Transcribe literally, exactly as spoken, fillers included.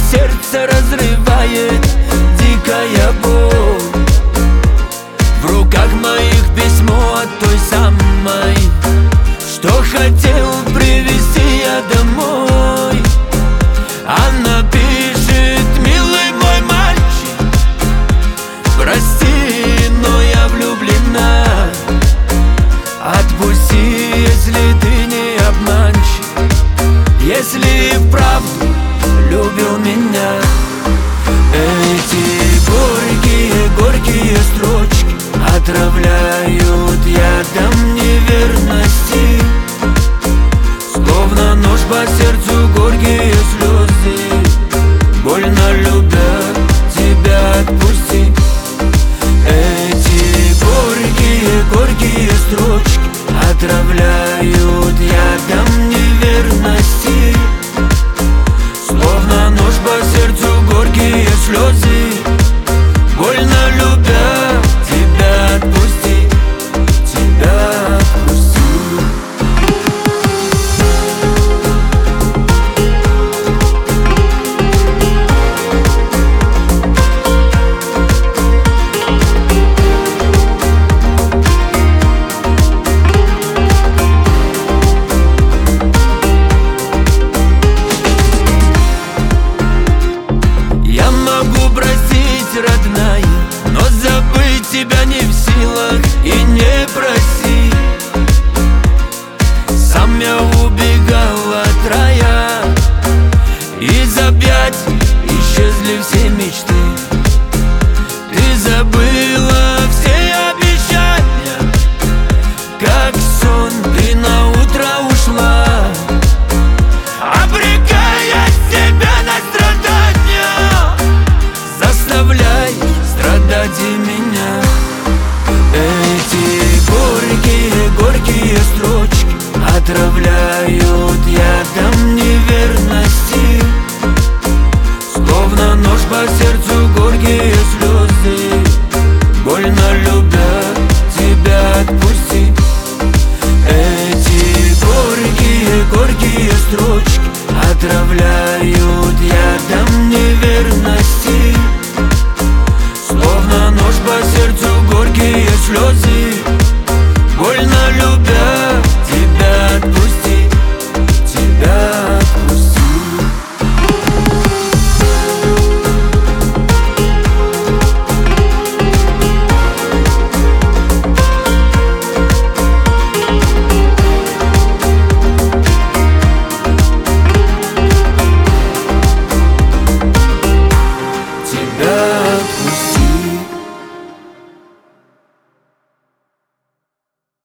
сердце разрывает дикая боль. В руках моих письмо от той самой, что хотел привезти я домой. Она пишет: милый мой мальчик, прости, но я влюблена. Отпусти, если ты не обманщик, если и вправду любил меня. Эти горькие, горькие строчки отравляют ядом неверности, словно нож по сердцу, горькие слезы. Больно любя тебя, отпусти. Эти горькие, горькие строчки отравляют ядом неверности, словно нож по сердцу, горькие слезы. Больно любя тебя, отпусти, тебя отпусти. Я могу простить, родная, но забыть тебя не в силах и не проси. Сам я убегал от рая, из объятий исчезли все мечты. Ты забыла все обещания, как сон ты на утро ушла, обрекая себя на страдания, заставляешь страдать и меня. Эти горькие, горькие строчки отравляют